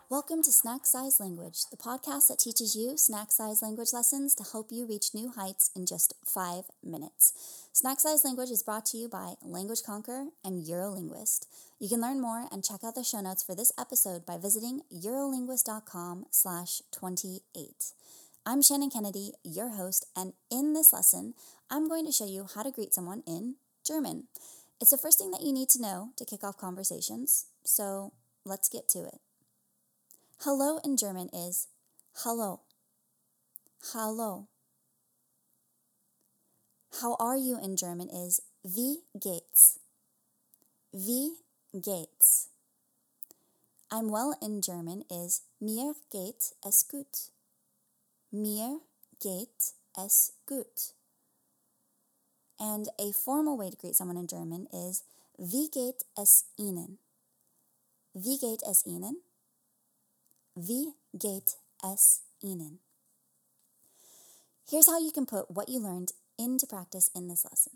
Welcome to Snack Size Language, the podcast that teaches you snack size language lessons to help you reach new heights in just 5 minutes. Snack Size Language is brought to you by Language Conqueror and Eurolinguist. You can learn more and check out the show notes for this episode by visiting eurolinguist.com/28. I'm Shannon Kennedy, your host, and in this lesson, I'm going to show you how to greet someone in German. It's the first thing that you need to know to kick off conversations, so let's get to it. Hello in German is Hallo. Hallo. How are you in German is Wie geht's? Wie geht's? I'm well in German is Mir geht es gut. Mir geht es gut. And a formal way to greet someone in German is Wie geht es Ihnen? Wie geht es Ihnen? Wie geht es Ihnen? Here's how you can put what you learned into practice in this lesson.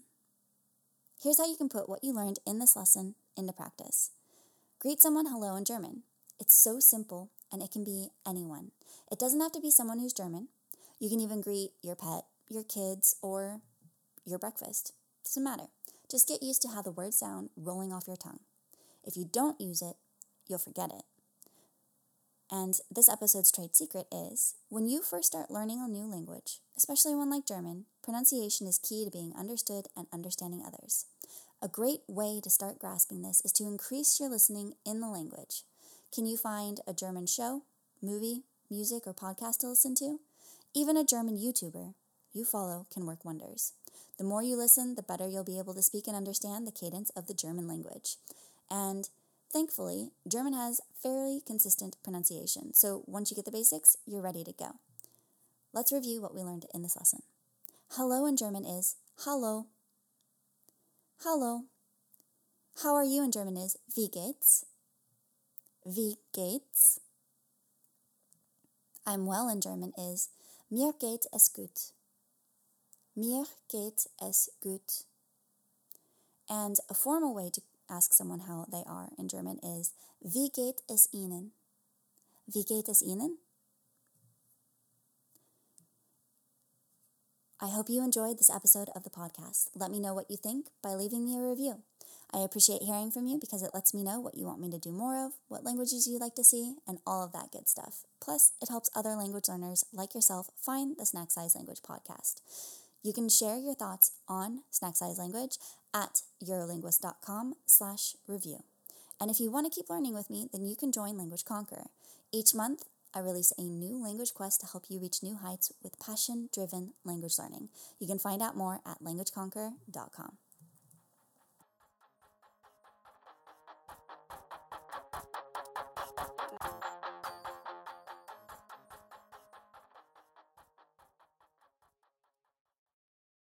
Greet someone hello in German. It's so simple, and it can be anyone. It doesn't have to be someone who's German. You can even greet your pet, your kids, or your breakfast. Doesn't matter. Just get used to how the words sound rolling off your tongue. If you don't use it, you'll forget it. And this episode's trade secret is, when you first start learning a new language, especially one like German, pronunciation is key to being understood and understanding others. A great way to start grasping this is to increase your listening in the language. Can you find a German show, movie, music, or podcast to listen to? Even a German YouTuber you follow can work wonders. The more you listen, the better you'll be able to speak and understand the cadence of the German language. And thankfully, German has fairly consistent pronunciation, so once you get the basics, you're ready to go. Let's review what we learned in this lesson. Hello in German is Hallo. Hallo. How are you in German is Wie geht's? Wie geht's? I'm well in German is Mir geht es gut. Mir geht es gut. And a formal way to ask someone how they are in German is Wie geht es Ihnen? Wie geht es Ihnen? I hope you enjoyed this episode of the podcast. Let me know what you think by leaving me a review. I appreciate hearing from you because it lets me know what you want me to do more of, what languages you'd like to see, and all of that good stuff. Plus, it helps other language learners like yourself find the Snack Size Language podcast. You can share your thoughts on Snack Size Language at eurolinguist.com/review. And if you want to keep learning with me, then you can join Language Conqueror. Each month, I release a new language quest to help you reach new heights with passion-driven language learning. You can find out more at languageconqueror.com.